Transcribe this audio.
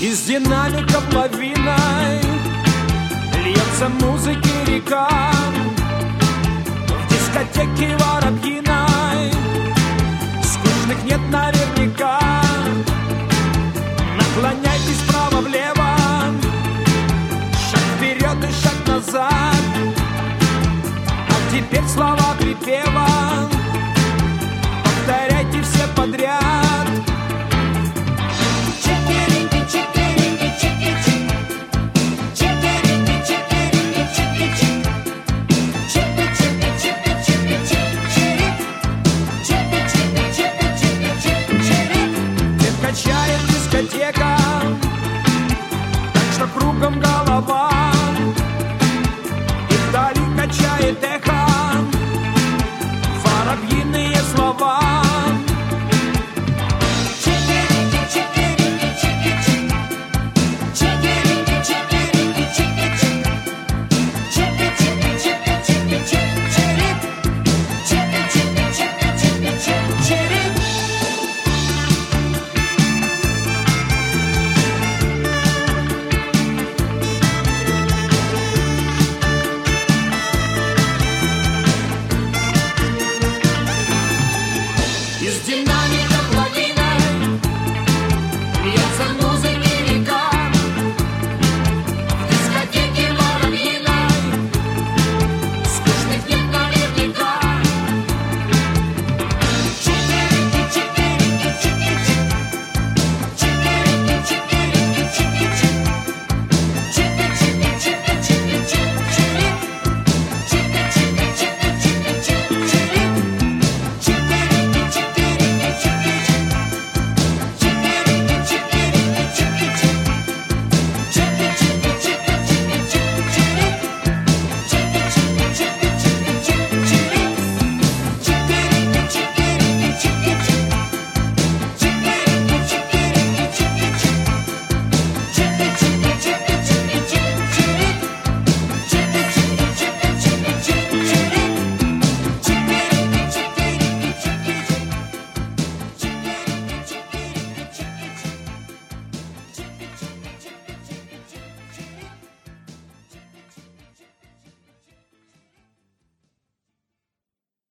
Из динамиков лавиной льется музыки река. В дискотеке воробьиной скучных нет наверняка. Наклоняйтесь вправо-влево, шаг вперед и шаг назад. А теперь слова припева повторяйте все подряд. Качает дискотека, так что кругом голова, и вдали качает эхо.